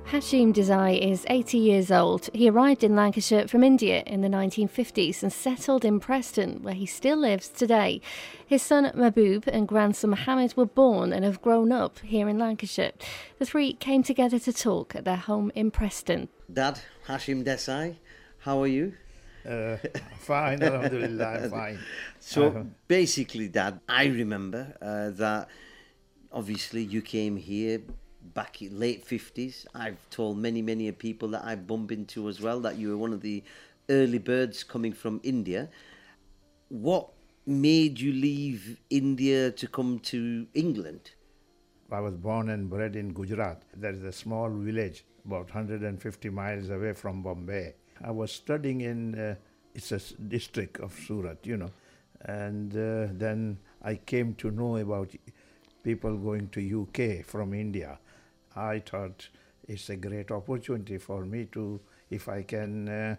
Hashim Desai is 80 years old. He arrived in Lancashire from India in the 1950s and settled in Preston, where he still lives today. His son Mahbub and grandson Mohammed were born and have grown up here in Lancashire. The three came together to talk at their home in Preston. Dad, Hashim Desai, how are you? Fine, alhamdulillah, I'm fine. So basically, Dad, I remember that obviously you came here back in late 50s. I've told many people that I bump into as well that you were one of the early birds coming from India. What made you leave India to come to England? I was born and bred in Gujarat. There is a small village about 150 miles away from Bombay. I was studying in, it's a district of Surat, and then I came to know about people going to UK from India. I thought it's a great opportunity for me to, if I can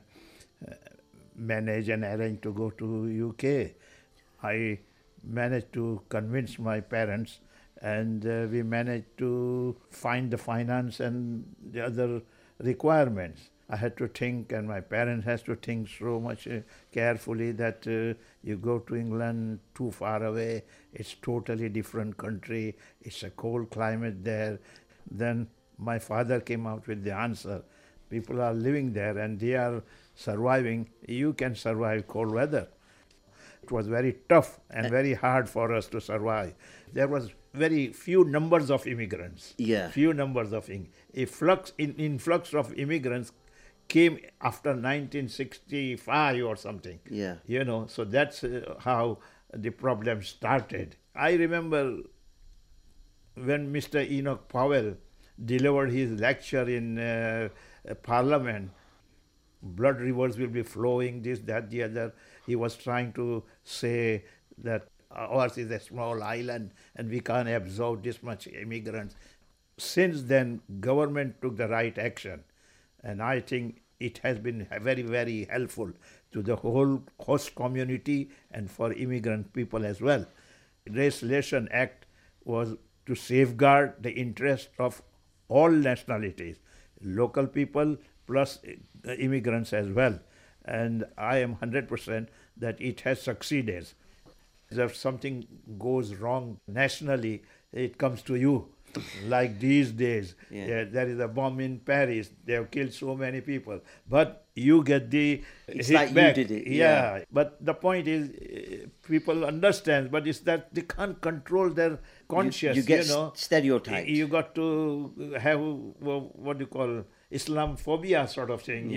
manage and arrange to go to UK. I managed to convince my parents, and we managed to find the finance and the other requirements. I had to think, and my parents had to think so much carefully that you go to England too far away, it's totally different country, it's a cold climate there. Then my father came out with the answer. People are living there and they are surviving. You can survive cold weather. It was very tough and very hard for us to survive. There was very few numbers of immigrants. Few numbers of influx of immigrants came after 1965 or something. So that's how the problem started. I remember when Mr. Enoch Powell delivered his lecture in Parliament, blood rivers will be flowing, this, that, the other. He was trying to say that ours is a small island and we can't absorb this much immigrants. Since then, government took the right action. And I think it has been very, very helpful to the whole host community and for immigrant people as well. Race Relation Act was to safeguard the interest of all nationalities, local people plus immigrants as well. And I am 100% that it has succeeded. If something goes wrong nationally, it comes to you. Like these days, there is a bomb in Paris. They have killed so many people. But you get the it's hit like back. You did it. But the point is, people understand, but it's that they can't control their conscience. You get stereotypes. You got to have, what do you call, Islamophobia sort of thing,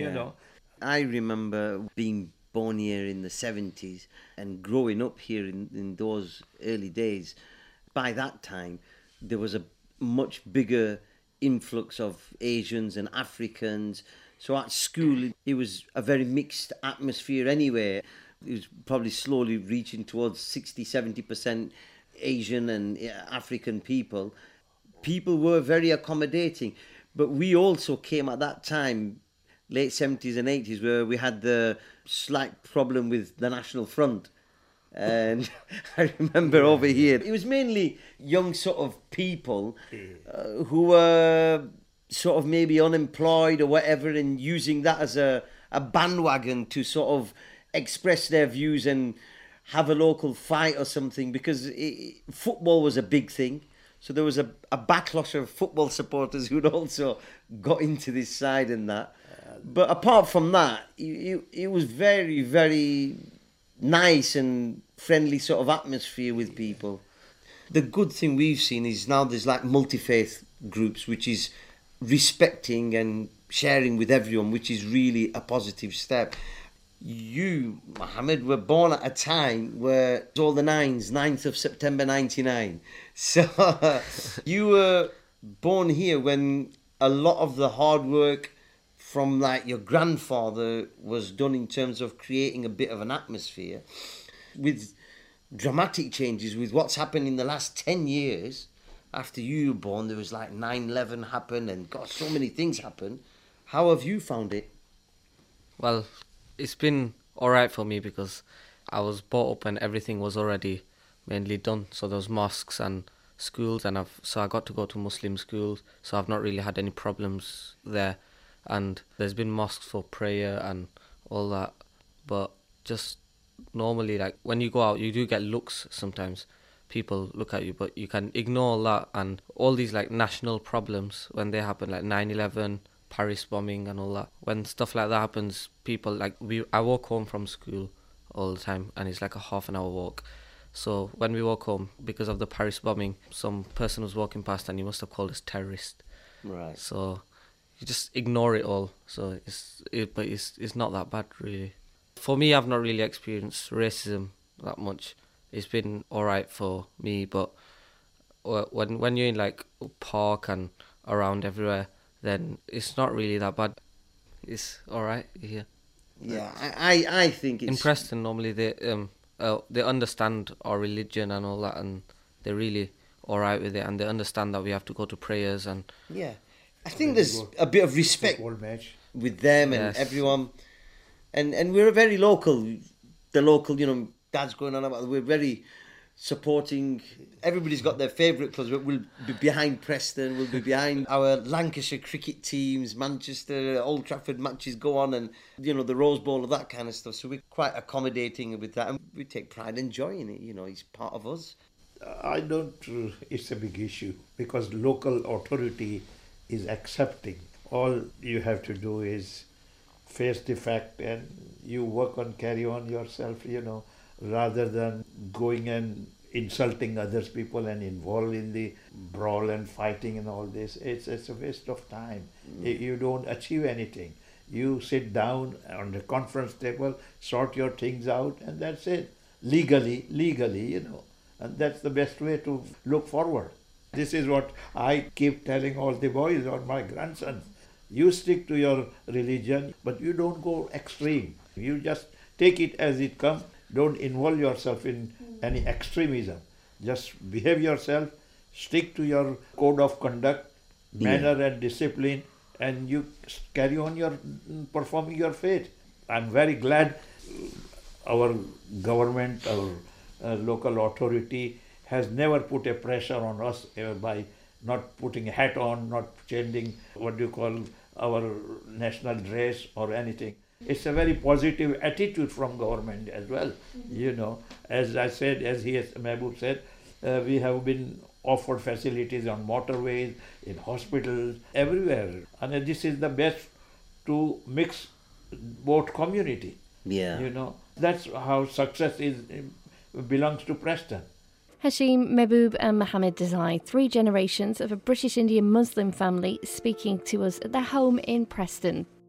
I remember being born here in the 70s and growing up here in those early days. By that time, there was a much bigger influx of Asians and Africans. So at school, it was a very mixed atmosphere anyway. It was probably slowly reaching towards 60-70% Asian and African people. People were very accommodating. But we also came at that time, late 70s and 80s, where we had the slight problem with the National Front. And I remember over here, it was mainly young sort of people who were sort of maybe unemployed or whatever, and using that as a bandwagon to sort of express their views and have a local fight or something, because football was a big thing. So there was a backlash of football supporters who'd also got into this side and that. But apart from that, it was very, very nice and friendly sort of atmosphere with people. The good thing we've seen is now there's like multi-faith groups, which is respecting and sharing with everyone, which is really a positive step. You, Mohammed, were born at a time where it was all the 9th of September 99. So you were born here when a lot of the hard work from like your grandfather was done in terms of creating a bit of an atmosphere. With dramatic changes, with what's happened in the last 10 years, after you were born, there was like 9/11 happened and God, so many things happened. How have you found it? Well, it's been alright for me because I was brought up and everything was already mainly done. So there was mosques and schools, and I got to go to Muslim schools, so I've not really had any problems there. And there's been mosques for prayer and all that, but just normally, like when you go out, you do get looks sometimes. People look at you, but you can ignore all that and all these like national problems when they happen, like 9/11, Paris bombing and all that. When stuff like that happens, people like I walk home from school all the time, and it's like a half an hour walk. So when we walk home, because of the Paris bombing, some person was walking past and he must have called us terrorist. Right. So you just ignore it all. So it's not that bad really. For me, I've not really experienced racism that much. It's been alright for me, but when you're in like park and around everywhere, then it's not really that bad. It's alright here. Yeah, I think it's... In Preston, normally they understand our religion and all that, and they're really alright with it, and they understand that we have to go to prayers and... Yeah, I think there's a bit of respect with them and everyone, and we're very local. The local, Dad's going on about. We're very supporting. Everybody's got their favourite clubs. We'll be behind Preston. We'll be behind our Lancashire cricket teams. Manchester, Old Trafford matches go on, and the Rose Bowl, of that kind of stuff. So we're quite accommodating with that, and we take pride in enjoying it. He's part of us. I don't. It's a big issue because local authority is accepting. All you have to do is face the fact, and you work on, carry on yourself. Rather than going and insulting others people and involved in the brawl and fighting and all this. It's a waste of time. You don't achieve anything. You sit down on the conference table, sort your things out, and that's it. Legally, and that's the best way to look forward. This is what I keep telling all the boys or my grandsons. You stick to your religion, but you don't go extreme. You just take it as it comes. Don't involve yourself in any extremism. Just behave yourself, stick to your code of conduct, manner and discipline, and you carry on performing your faith. I'm very glad our government, our local authority has never put a pressure on us by not putting a hat on, not changing our national dress or anything. It's a very positive attitude from government as well. As I said, Mehboob said, we have been offered facilities on motorways, in hospitals, everywhere. And this is the best to mix both community. Yeah. That's how success belongs to Preston. Hashim, Mehboob and Mohammed Desai, 3 generations of a British Indian Muslim family speaking to us at their home in Preston.